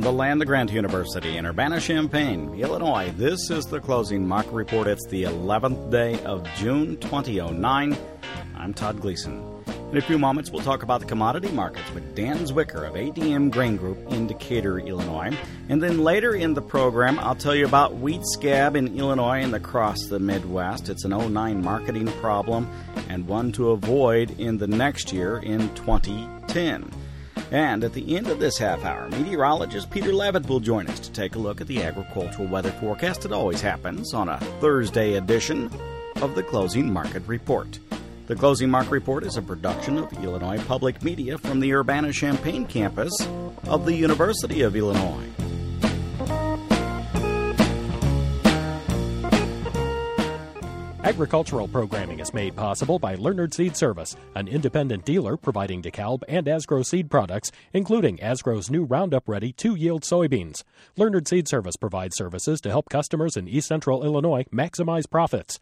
the land-grant University in Urbana-Champaign, Illinois. This is the closing market report. It's the 11th day of June 2009. I'm Todd Gleason. In a few moments, we'll talk about the commodity markets with Dan Zwicker of ADM Grain Group in Decatur, Illinois. And then later in the program, I'll tell you about wheat scab in Illinois and across the Midwest. It's an 09 marketing problem and one to avoid in the next year in 2010. And at the end of this half hour, meteorologist Peter Levitt will join us to take a look at the agricultural weather forecast. It always happens on a Thursday edition of the Closing Market Report. The Closing Market Report is a production of Illinois Public Media from the Urbana-Champaign campus of the University of Illinois. Agricultural programming is made possible by Leonard Seed Service, an independent dealer providing DeKalb and Asgrow seed products, including Asgrow's new Roundup Ready 2-yield soybeans. Leonard Seed Service provides services to help customers in East Central Illinois maximize profits.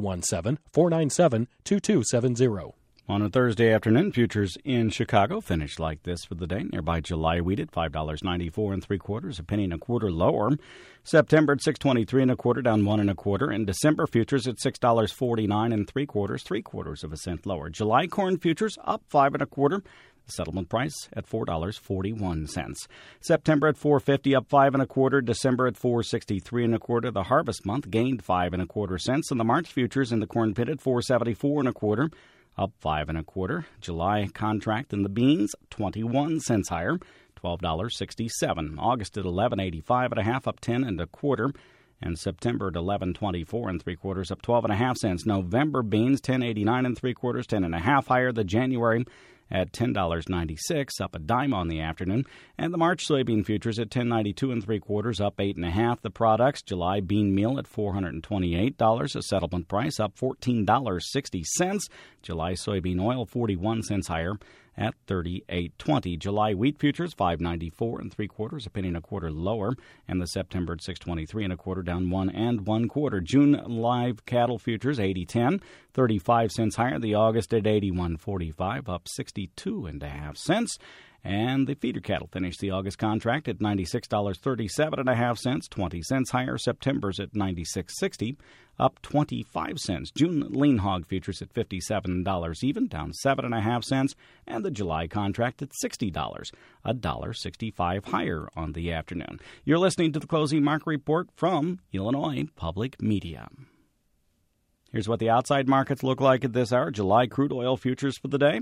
217-497-2270. On a Thursday afternoon, futures in Chicago finished like this for the day. Nearby July wheat at $5.94 3/4, a penny and a quarter lower. September at $6.23 1/4, down 1 1/4, and December futures at $6.49 3/4, 3/4 of a cent lower. July corn futures up 5 1/4. The settlement price at $4.41. September at $4.50, up 5 1/4. December at $4.63 1/4. The harvest month gained 5 1/4 cents, and the March futures in the corn pit at $4.74 1/4. Up 5 1/4. July contract in the beans, 21 cents higher, $12.67. August at 11.85 1/2, up 10 1/4. And September at 11.24 3/4, up 12 1/2 cents. November beans, 10.89 3/4, 10 1/2 higher. The January at $10.96, up a dime on the afternoon. And the March soybean futures at $10.92 3/4, up 8 1/2. The products, July bean meal at $428, a settlement price up $14.60. July soybean oil 41 cents higher at $38.20. July wheat futures $5.94 3/4, a penny and a quarter lower, and the September at $6.23 1/4, down 1 1/4. June live cattle futures 80.10, 35 cents higher. The August at 81.45, up 62 1/2 cents. And the feeder cattle finished the August contract at $96.37 1/2 cents, 20 cents higher. September's at $96.60, up 25 cents. June lean hog futures at $57 even, down 7 1/2 cents. And the July contract at $60, $1.65 higher on the afternoon. You're listening to the Closing Market Report from Illinois Public Media. Here's what the outside markets look like at this hour. July crude oil futures for the day,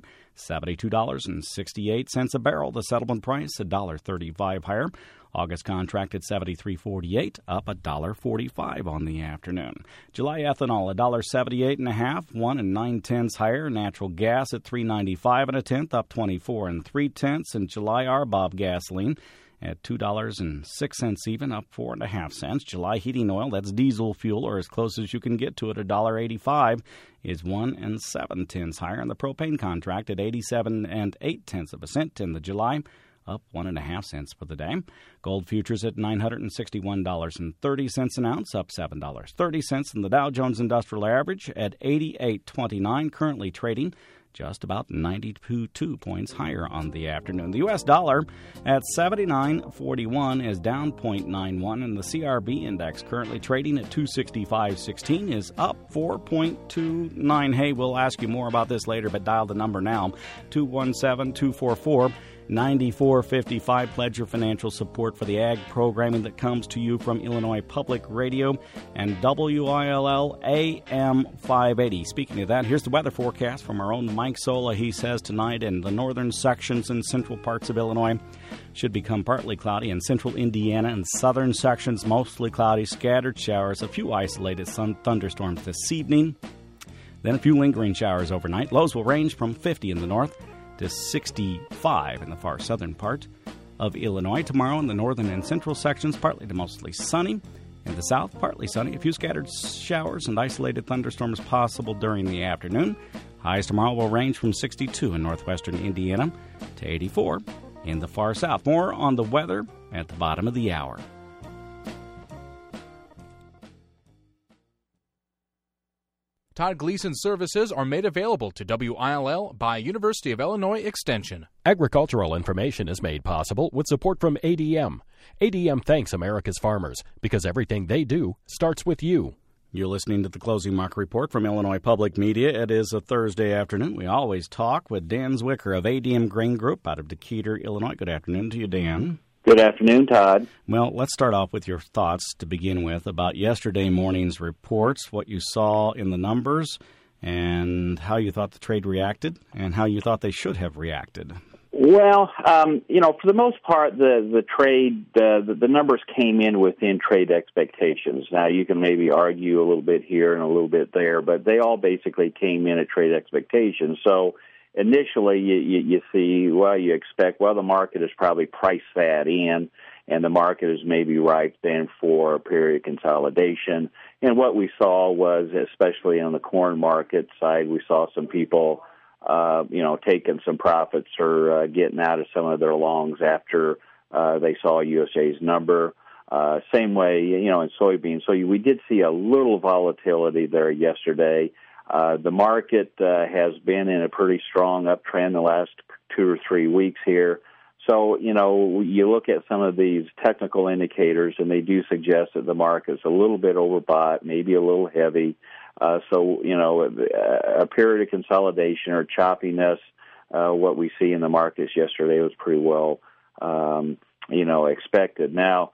$72.68 a barrel. The settlement price, $1.35 higher. August contract at $73.48, up $1.45 on the afternoon. July ethanol, $1.78 1/2, 1 9/10 higher. Natural gas at $3.95 1/10, up 24 3/10. And July RBOB gasoline at $2.06 even, up 4 1/2 cents. July heating oil, that's diesel fuel, or as close as you can get to it, $1.85, is 1 7/10 higher. And the propane contract at 87 8/10 of a cent in the July, up 1 1/2 cents for the day. Gold futures at $961.30 an ounce, up $7.30. And the Dow Jones Industrial Average at 88.29, currently trading just about 92 points higher on the afternoon. The U.S. dollar at 79.41 is down 0.91, and the CRB index currently trading at 265.16 is up 4.29. Hey, we'll ask you more about this later, but dial the number now, 217-244-9455. Pledge your financial support for the ag programming that comes to you from Illinois Public Radio and WILL AM 580. Speaking of that, here's the weather forecast from our own Mike Sola. He says tonight in the northern sections and central parts of Illinois should become partly cloudy. In central Indiana and southern sections, mostly cloudy, scattered showers, a few isolated thunderstorms this evening, then a few lingering showers overnight. Lows will range from 50 in the north to 65 in the far southern part of Illinois. Tomorrow in the northern and central sections, partly to mostly sunny. In the south, partly sunny. A few scattered showers and isolated thunderstorms possible during the afternoon. Highs tomorrow will range from 62 in northwestern Indiana to 84 in the far south. More on the weather at the bottom of the hour. Todd Gleason services are made available to WILL by University of Illinois Extension. Agricultural information is made possible with support from ADM. ADM thanks America's farmers because everything they do starts with you. You're listening to the Closing Market Report from Illinois Public Media. It is a Thursday afternoon. We always talk with Dan Zwicker of ADM Grain Group out of Decatur, Illinois. Good afternoon to you, Dan. Good afternoon, Todd. Well, let's start off with your thoughts to begin with about yesterday morning's reports, what you saw in the numbers, and how you thought the trade reacted, and how you thought they should have reacted. Well, for the most part, the trade, the numbers came in within trade expectations. Now, you can maybe argue a little bit here and a little bit there, but they all basically came in at trade expectations. So initially, you see, you expect, the market has probably priced that in, and the market is maybe ripe then for a period of consolidation. And what we saw was, especially on the corn market side, we saw some people taking some profits or getting out of some of their longs after they saw USDA's number. Same way, in soybeans. So we did see a little volatility there yesterday. The market has been in a pretty strong uptrend the last 2 or 3 weeks here. So, you look at some of these technical indicators, and they do suggest that the market's a little bit overbought, maybe a little heavy. So, a period of consolidation or choppiness, what we see in the markets yesterday was pretty well, expected. Now,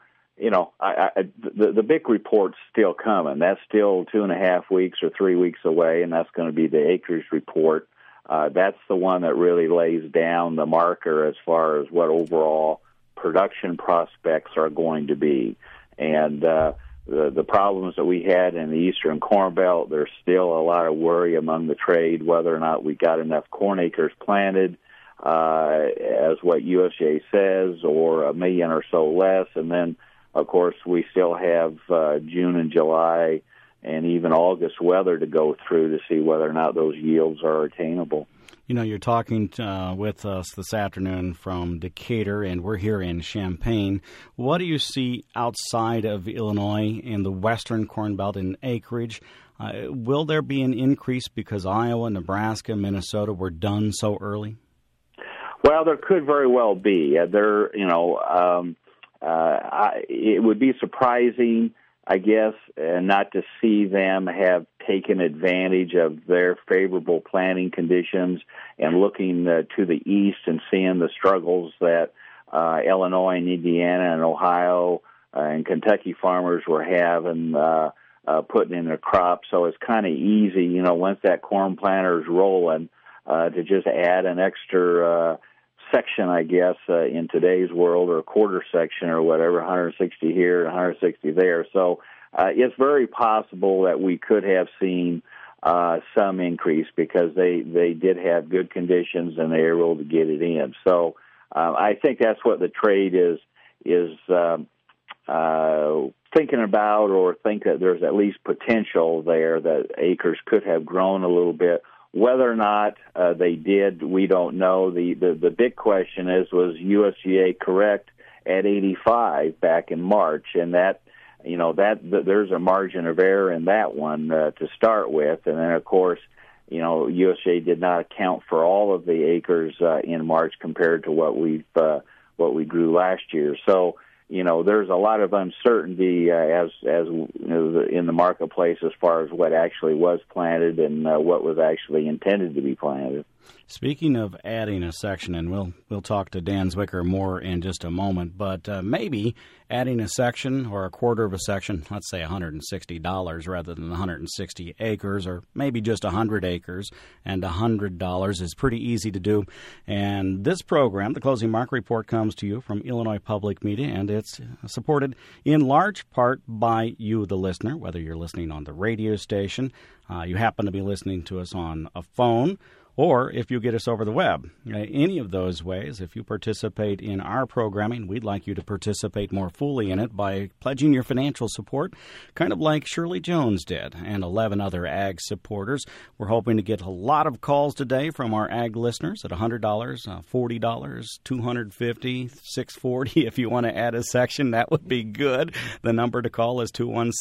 the big report's still coming. That's still 2.5 weeks or 3 weeks away, and that's going to be the acreage report. That's the one that really lays down the marker as far as what overall production prospects are going to be. And the problems that we had in the Eastern Corn Belt, there's still a lot of worry among the trade whether or not we got enough corn acres planted as what USDA says, or 1 million or so less. And then, of course, we still have June and July and even August weather to go through to see whether or not those yields are attainable. You're talking with us this afternoon from Decatur, and we're here in Champaign. What do you see outside of Illinois in the western Corn Belt in acreage? Will there be an increase because Iowa, Nebraska, Minnesota were done so early? Well, there could very well be. It would be surprising, I guess, not to see them have taken advantage of their favorable planting conditions and looking to the east and seeing the struggles that Illinois and Indiana and Ohio and Kentucky farmers were having putting in their crops. So it's kind of easy, once that corn planter is rolling, to just add an extra section, I guess, in today's world, or a quarter section or whatever, 160 here, 160 there. So it's very possible that we could have seen some increase because they did have good conditions and they were able to get it in. So I think that's what the trade is thinking about, or think that there's at least potential there that acres could have grown a little bit. Whether or not they did, we don't know. The big question is, was USDA correct at 85 back in March? And that there's a margin of error in that one to start with. And then, of course, USDA did not account for all of the acres in March compared to what we grew last year. So, there's a lot of uncertainty as in the marketplace as far as what actually was planted and what was actually intended to be planted. Speaking of adding a section, and we'll talk to Dan Zwicker more in just a moment, but maybe adding a section or a quarter of a section, let's say $160 rather than 160 acres, or maybe just 100 acres, and $100 is pretty easy to do. And this program, the Closing Market Report, comes to you from Illinois Public Media, and it's supported in large part by you, the listener, whether you're listening on the radio station, you happen to be listening to us on a phone, or if you get us over the web. Any of those ways, if you participate in our programming, we'd like you to participate more fully in it by pledging your financial support, kind of like Shirley Jones did and 11 other ag supporters. We're hoping to get a lot of calls today from our ag listeners at $100, $40, $250, $640. If you want to add a section, that would be good. The number to call is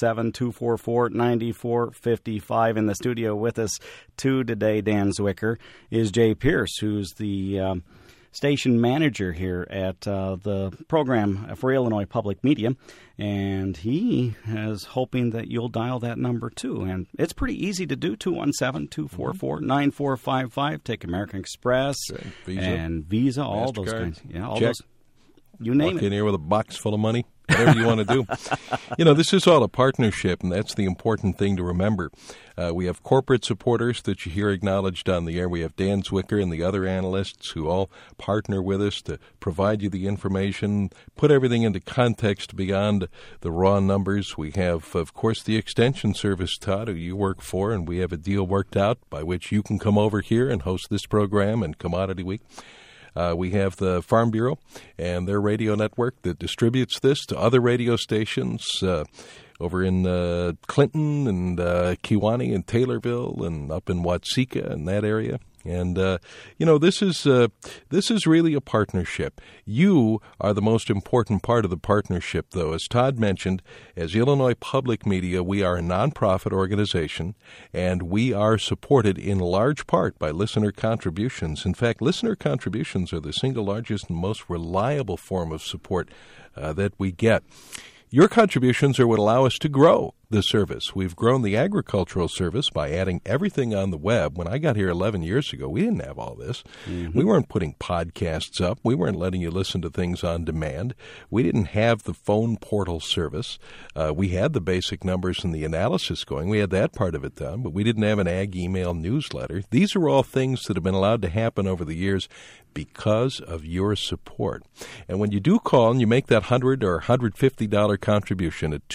217-244-9455. In the studio with us today, Dan Zwicker, is Jay Pierce, who's the station manager here at the program for Illinois Public Media, and he is hoping that you'll dial that number too. And it's pretty easy to do, 217-244-9455. Take American Express and Visa, all those kinds. Yeah, all those. You name it. Walk in here with a box full of money, whatever you want to do. This is all a partnership, and that's the important thing to remember. We have corporate supporters that you hear acknowledged on the air. We have Dan Zwicker and the other analysts who all partner with us to provide you the information, put everything into context beyond the raw numbers. We have, of course, the Extension Service, Todd, who you work for, and we have a deal worked out by which you can come over here and host this program and Commodity Week. We have the Farm Bureau and their radio network that distributes this to other radio stations over in Clinton and Kewanee and Taylorville and up in Watseka and that area. And, this is really a partnership. You are the most important part of the partnership, though. As Todd mentioned, as Illinois Public Media, we are a nonprofit organization, and we are supported in large part by listener contributions. In fact, listener contributions are the single largest and most reliable form of support that we get. Your contributions are what allow us to grow the service. We've grown the agricultural service by adding everything on the web. When I got here 11 years ago, we didn't have all this. Mm-hmm. We weren't putting podcasts up. We weren't letting you listen to things on demand. We didn't have the phone portal service. We had the basic numbers and the analysis going. We had that part of it done, but we didn't have an ag email newsletter. These are all things that have been allowed to happen over the years because of your support. And when you do call and you make that $100 or $150 contribution at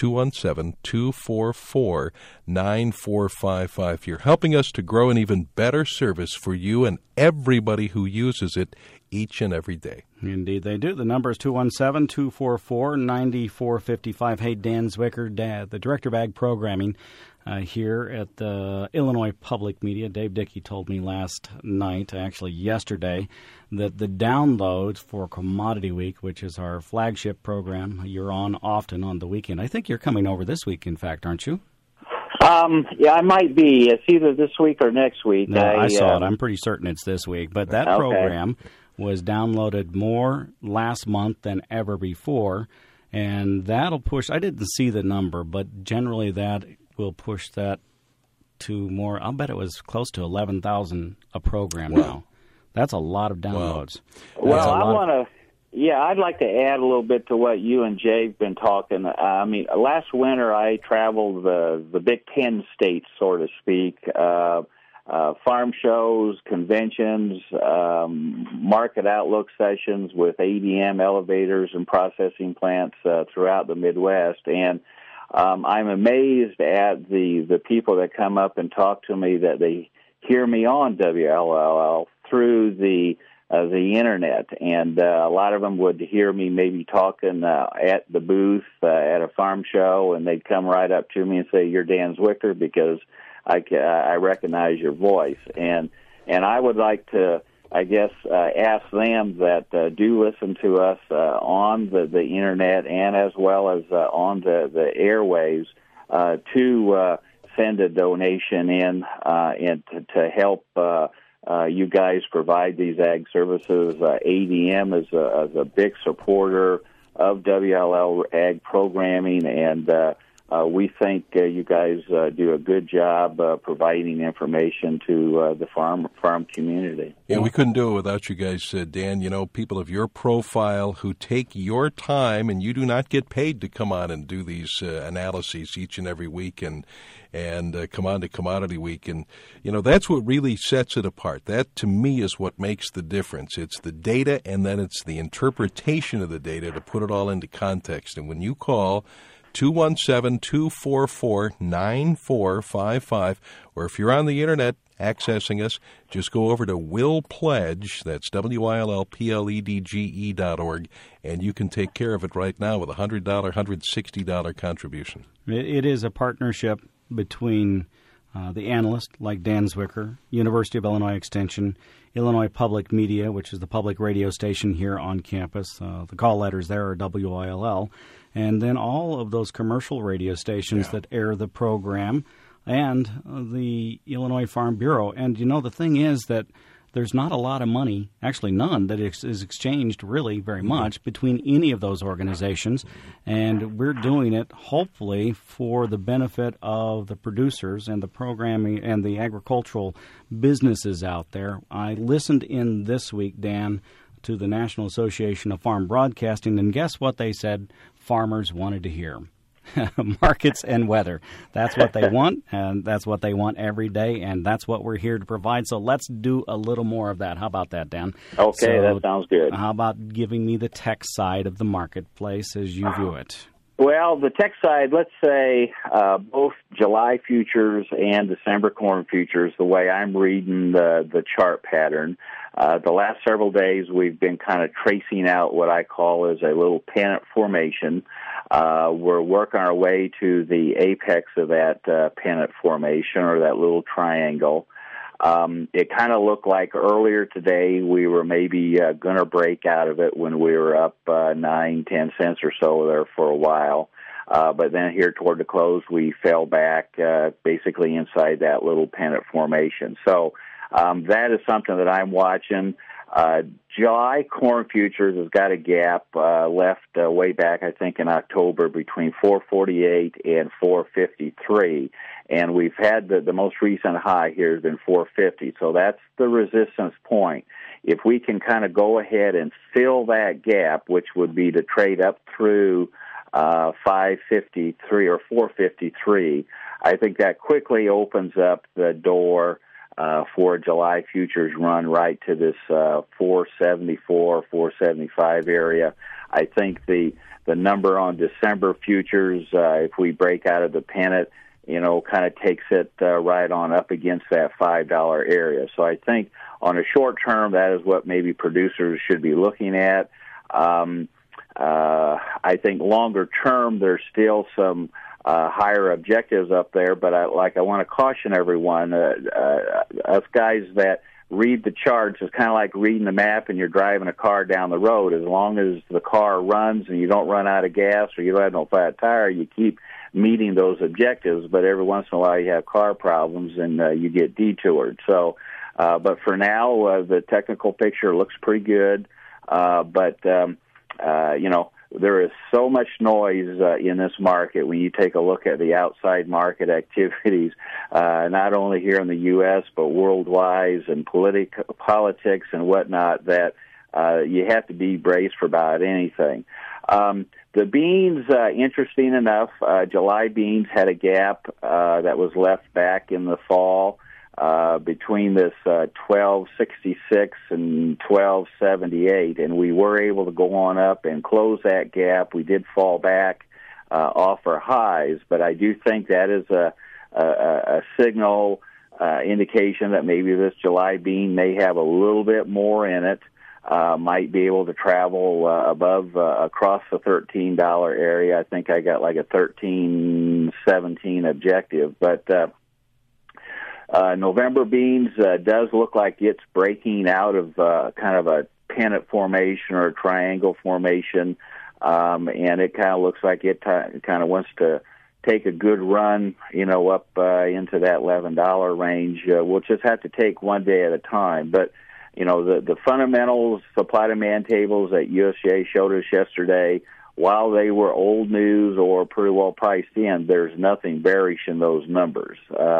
217-244-9455, you're helping us to grow an even better service for you and everybody who uses it each and every day. Indeed they do. The number is 217-244-9455. Hey, Dan Zwicker, the Director of Ag Programming here at the Illinois Public Media. Dave Dickey told me last night, actually yesterday, that the downloads for Commodity Week, which is our flagship program, you're on often on the weekend. I think you're coming over this week, in fact, aren't you? Yeah, I might be. It's either this week or next week. No, I saw it. I'm pretty certain it's this week. But that program was downloaded more last month than ever before, and that'll push. I didn't see the number, but generally that will push that to more. I'll bet it was close to 11,000 a program now. That's a lot of downloads. Wow. I'd like to add a little bit to what you and Jay have been talking. Last winter I traveled the Big Ten states, so to speak, farm shows, conventions, market outlook sessions with ADM elevators and processing plants throughout the Midwest. And I'm amazed at the people that come up and talk to me that they hear me on WLLL through the internet, and a lot of them would hear me maybe talking at the booth at a farm show, and they'd come right up to me and say, "You're Dan Zwicker," because I recognize your voice, and I would like to, ask them that do listen to us on the internet and as well as on the airwaves to send a donation in and to help you guys provide these ag services. ADM is a big supporter of WLL ag programming, and we think you guys do a good job providing information to the farm community. Yeah, we couldn't do it without you guys, Dan. People of your profile who take your time, and you do not get paid to come on and do these analyses each and every week and come on to Commodity Week. And, that's what really sets it apart. That, to me, is what makes the difference. It's the data, and then it's the interpretation of the data to put it all into context. And when you call 217-244-9455. Or if you're on the internet accessing us, just go over to Will Pledge, that's WILLPLEDGE.org, and you can take care of it right now with a $100, $160 contribution. It is a partnership between the analyst like Dan Zwicker, University of Illinois Extension, Illinois Public Media, which is the public radio station here on campus. The call letters there are WILL. And then all of those commercial radio stations that air the program and the Illinois Farm Bureau. And, the thing is that there's not a lot of money, actually none, that is exchanged really very much between any of those organizations. And we're doing it, hopefully, for the benefit of the producers and the programming and the agricultural businesses out there. I listened in this week, Dan, to the National Association of Farm Broadcasting, and guess what they said farmers wanted to hear? Markets and weather. That's what they want, and that's what they want every day, and that's what we're here to provide. So let's do a little more of that. How about that, Dan? Okay, that sounds good. How about giving me the tech side of the marketplace as you view it? Well, the tech side, let's say both July futures and December corn futures, the way I'm reading the chart pattern, the last several days we've been kind of tracing out what I call as a little pennant formation. We're working our way to the apex of that pennant formation, or that little triangle. It kind of looked like earlier today we were maybe going to break out of it when we were up 9-10 cents or so there for a while. But then here toward the close, we fell back basically inside that little pennant formation. So that is something that I'm watching. July corn futures has got a gap left way back, I think, in October between 448 and 453. And we've had the most recent high here has been 450. So that's the resistance point. If we can kind of go ahead and fill that gap, which would be to trade up through 553 or 453, I think that quickly opens up the door for a July futures run right to this 474, 475 area. I think the number on December futures, if we break out of the pennant, kind of takes it right on up against that $5 area. So I think on a short term, that is what maybe producers should be looking at. I think longer term, there's still some higher objectives up there, but I want to caution everyone, us guys that read the charts, it's kind of like reading the map and you're driving a car down the road. As long as the car runs and you don't run out of gas or you don't have no flat tire, you keep meeting those objectives, but every once in a while you have car problems and you get detoured. So, but for now, the technical picture looks pretty good, but there is so much noise in this market when you take a look at the outside market activities, not only here in the U.S., but worldwide, and politics and whatnot, that you have to be braced for about anything. The beans, interesting enough, July beans had a gap that was left back in the fall between this 1266 and 1278, and we were able to go on up and close that gap. We did fall back off our highs, but I do think that is a signal indication that maybe this July bean may have a little bit more in it. Might be able to travel above across the $13 area. I think I got like a 13.17 objective, but November beans does look like it's breaking out of kind of a pennant formation or a triangle formation, and it kind of looks like it kind of wants to take a good run, up into that $11 range. We'll just have to take one day at a time, but the fundamentals, supply-demand tables that USDA showed us yesterday, while they were old news or pretty well priced in, there's nothing bearish in those numbers.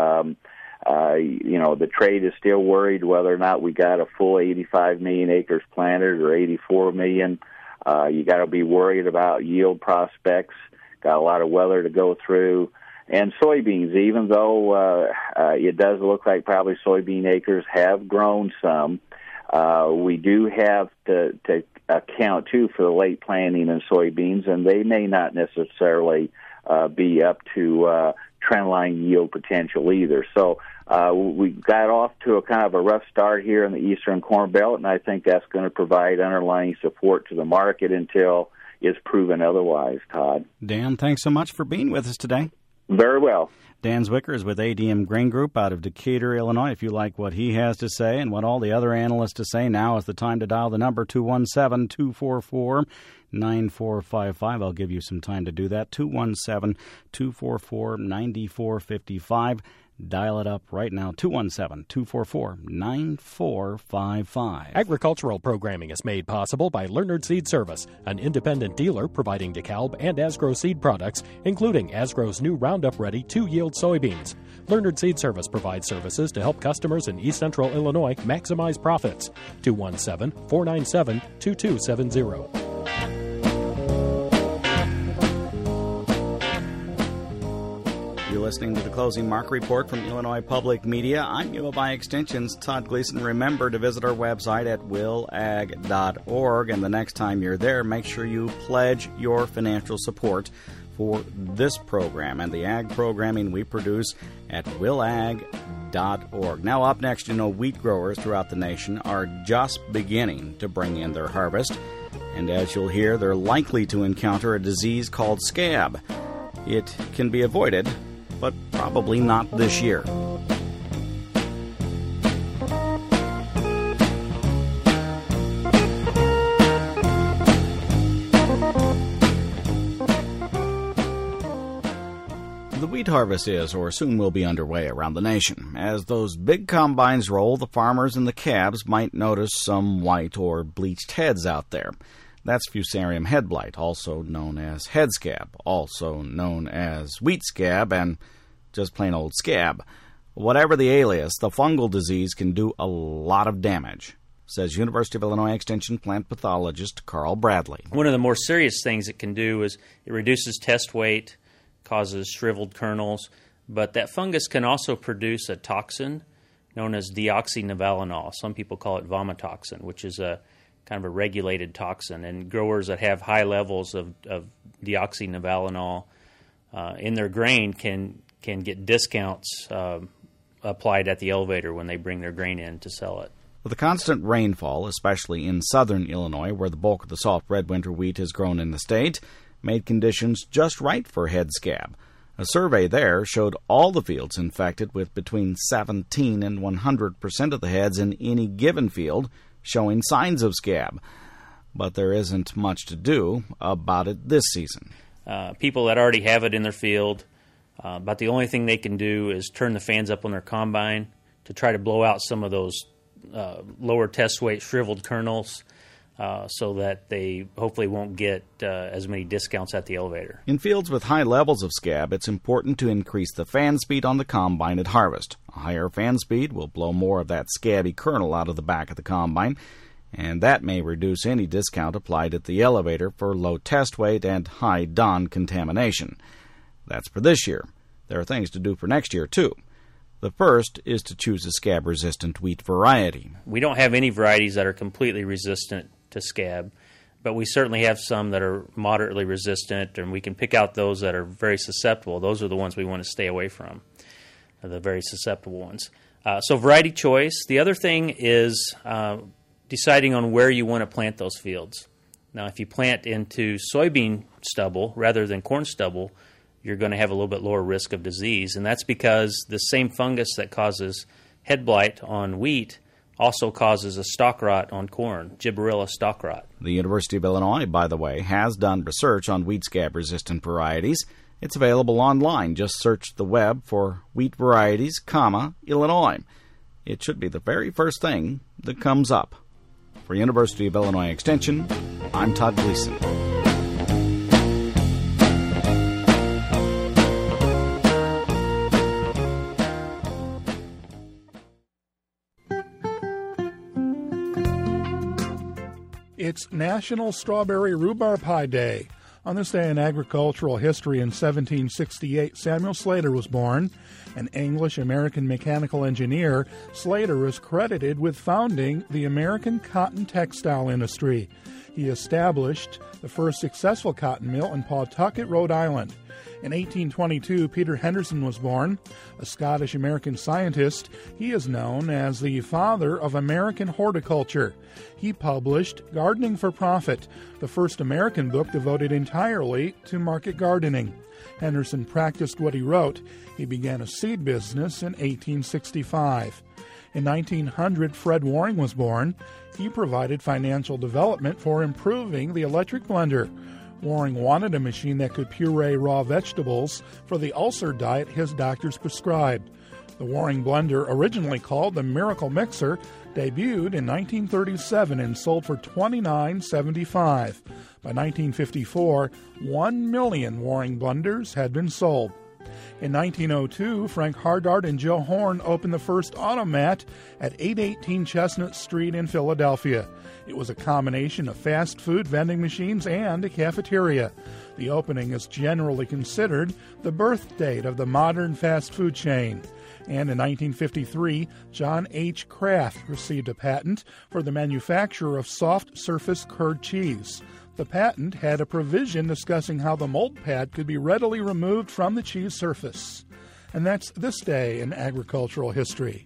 The trade is still worried whether or not we got a full 85 million acres planted or 84 million. You got to be worried about yield prospects. Got a lot of weather to go through. And soybeans, even though it does look like probably soybean acres have grown some, we do have to account, too, for the late planting in soybeans, and they may not necessarily be up to trendline yield potential either. So we got off to a kind of a rough start here in the Eastern Corn Belt, and I think that's going to provide underlying support to the market until it's proven otherwise, Todd. Dan, thanks so much for being with us today. Very well. Dan Zwicker is with ADM Grain Group out of Decatur, Illinois. If you like what he has to say and what all the other analysts to say, now is the time to dial the number 217-244-9455. I'll give you some time to do that. 217-244-9455. Dial it up right now, 217-244-9455. Agricultural programming is made possible by Leonard Seed Service, an independent dealer providing DeKalb and Asgrow seed products, including Asgrow's new Roundup Ready 2-yield soybeans. Leonard Seed Service provides services to help customers in East Central Illinois maximize profits. 217-497-2270. You're listening to the Closing Market Report from Illinois Public Media. I'm U of I Extension's Todd Gleason. Remember to visit our website at willag.org, and the next time you're there, make sure you pledge your financial support for this program and the ag programming we produce at willag.org. Now up next, wheat growers throughout the nation are just beginning to bring in their harvest, and as you'll hear, they're likely to encounter a disease called scab. It can be avoided, but probably not this year. The wheat harvest is, or soon will be, underway around the nation. As those big combines roll, the farmers and the cabs might notice some white or bleached heads out there. That's Fusarium head blight, also known as head scab, also known as wheat scab, and just plain old scab. Whatever the alias, the fungal disease can do a lot of damage, says University of Illinois Extension plant pathologist Carl Bradley. One of the more serious things it can do is it reduces test weight, causes shriveled kernels, but that fungus can also produce a toxin known as deoxynivalenol. Some people call it vomitoxin, which is a kind of a regulated toxin, and growers that have high levels of deoxynivalenol in their grain can get discounts applied at the elevator when they bring their grain in to sell it. With the constant rainfall, especially in southern Illinois, where the bulk of the soft red winter wheat is grown in the state, made conditions just right for head scab. A survey there showed all the fields infected with between 17 and 100% of the heads in any given field showing signs of scab. But there isn't much to do about it this season. People that already have it in their field, about the only thing they can do is turn the fans up on their combine to try to blow out some of those lower test weight shriveled kernels so that they hopefully won't get as many discounts at the elevator. In fields with high levels of scab, it's important to increase the fan speed on the combine at harvest. A higher fan speed will blow more of that scabby kernel out of the back of the combine, and that may reduce any discount applied at the elevator for low test weight and high DON contamination. That's for this year. There are things to do for next year, too. The first is to choose a scab-resistant wheat variety. We don't have any varieties that are completely resistant to scab, but we certainly have some that are moderately resistant, and we can pick out those that are very susceptible. Those are the ones we want to stay away from, the very susceptible ones. So variety choice. The other thing is deciding on where you want to plant those fields. Now, if you plant into soybean stubble rather than corn stubble, you're going to have a little bit lower risk of disease, and that's because the same fungus that causes head blight on wheat also causes a stalk rot on corn, Gibberella stalk rot. The University of Illinois, by the way, has done research on wheat scab-resistant varieties. It's available online. Just search the web for wheat varieties, Illinois. It should be the very first thing that comes up. For University of Illinois Extension, I'm Todd Gleason. It's National Strawberry Rhubarb Pie Day. On this day in agricultural history in 1768, Samuel Slater was born. An English-American mechanical engineer, Slater is credited with founding the American cotton textile industry. He established the first successful cotton mill in Pawtucket, Rhode Island. In 1822, Peter Henderson was born. A Scottish-American scientist, he is known as the father of American horticulture. He published Gardening for Profit, the first American book devoted entirely to market gardening. Henderson practiced what he wrote. He began a seed business in 1865. In 1900, Fred Waring was born. He provided financial development for improving the electric blender. Waring wanted a machine that could puree raw vegetables for the ulcer diet his doctors prescribed. The Waring blender, originally called the Miracle Mixer, debuted in 1937 and sold for $29.75. By 1954, 1 million Waring blenders had been sold. In 1902, Frank Hardart and Joe Horn opened the first automat at 818 Chestnut Street in Philadelphia. It was a combination of fast food vending machines and a cafeteria. The opening is generally considered the birth date of the modern fast food chain. And in 1953, John H. Kraft received a patent for the manufacture of soft surface curd cheese. The patent had a provision discussing how the mold pad could be readily removed from the cheese surface. And that's this day in agricultural history.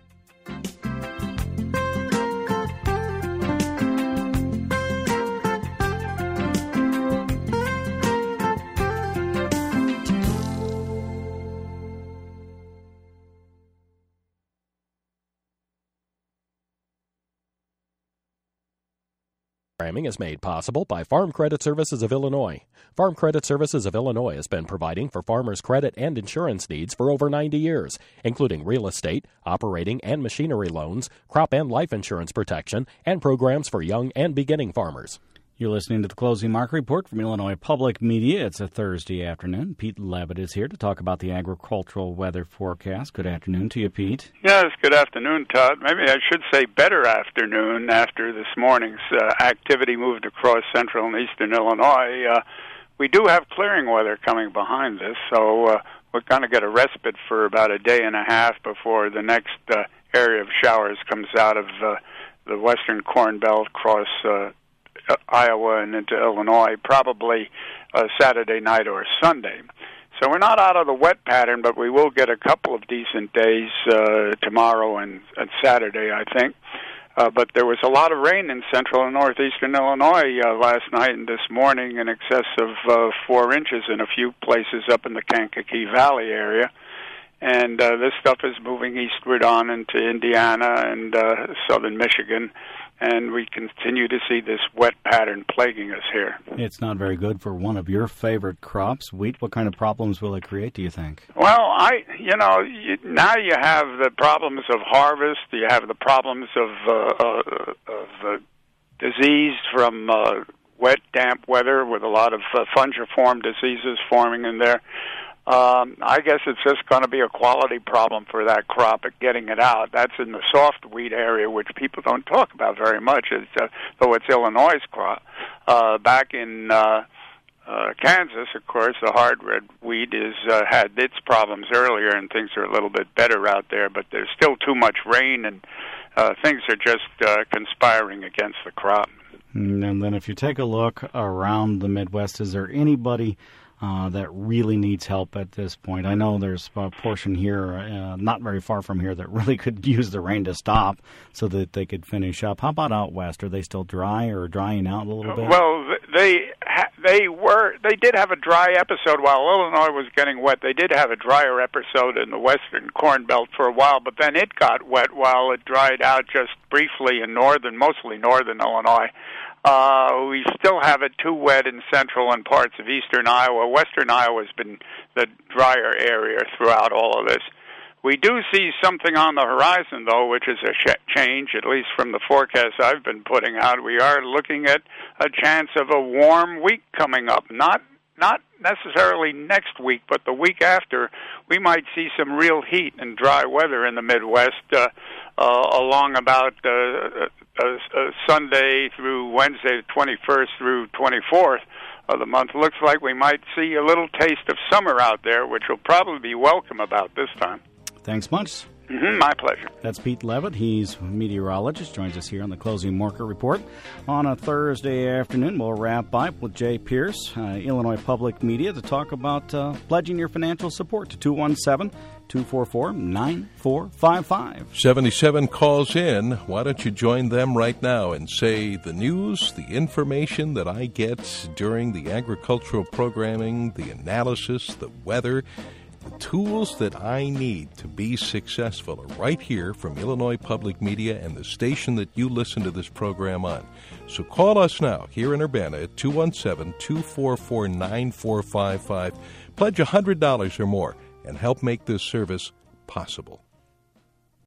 Programming is made possible by Farm Credit Services of Illinois. Farm Credit Services of Illinois has been providing for farmers' credit and insurance needs for over 90 years, including real estate, operating and machinery loans, crop and life insurance protection, and programs for young and beginning farmers. You're listening to the Closing Market Report from Illinois Public Media. It's a Thursday afternoon. Pete Levitt is here to talk about the agricultural weather forecast. Good afternoon to you, Pete. Yes, good afternoon, Todd. Maybe I should say better afternoon after this morning's activity moved across central and eastern Illinois. We do have clearing weather coming behind this, so we're going to get a respite for about a day and a half before the next area of showers comes out of the western Corn Belt across Iowa and into Illinois, probably Saturday night or Sunday. So we're not out of the wet pattern, but we will get a couple of decent days tomorrow and Saturday, I think. But there was a lot of rain in central and northeastern Illinois last night and this morning, in excess of 4 inches in a few places up in the Kankakee Valley area. And this stuff is moving eastward on into Indiana and southern Michigan. And we continue to see this wet pattern plaguing us here. It's not very good for one of your favorite crops, wheat. What kind of problems will it create, do you think? Well, now you have the problems of harvest. You have the problems of disease from wet, damp weather with a lot of fungiform diseases forming in there. I guess it's just going to be a quality problem for that crop at getting it out. That's in the soft wheat area, which people don't talk about very much, though it's Illinois' crop. Back in Kansas, of course, the hard red wheat had its problems earlier, and things are a little bit better out there, but there's still too much rain, and things are just conspiring against the crop. And then if you take a look around the Midwest, is there anybody that really needs help at this point? I know there's a portion here, not very far from here, that really could use the rain to stop so that they could finish up. How about out west? Are they still dry or drying out a little bit? Well, they did have a dry episode while Illinois was getting wet. They did have a drier episode in the western Corn Belt for a while, but then it got wet while it dried out just briefly in mostly northern Illinois. We still have it too wet in central and parts of eastern Iowa. Western Iowa has been the drier area throughout all of this. We do see something on the horizon, though, which is a change, at least from the forecast I've been putting out. We are looking at a chance of a warm week coming up. Not necessarily next week, but the week after, we might see some real heat and dry weather in the Midwest along about Sunday through Wednesday, the 21st through 24th of the month. Looks like we might see a little taste of summer out there, which will probably be welcome about this time. Thanks much. My pleasure. That's Pete Levitt. He's a meteorologist. Joins us here on the Closing Market Report. On a Thursday afternoon, we'll wrap up with Jay Pierce, Illinois Public Media, to talk about pledging your financial support to 217-244-9455. 77 calls in. Why don't you join them right now and say the news, the information that I get during the agricultural programming, the analysis, the weather, the tools that I need to be successful are right here from Illinois Public Media and the station that you listen to this program on. So call us now here in Urbana at 217-244-9455. Pledge $100 or more and help make this service possible.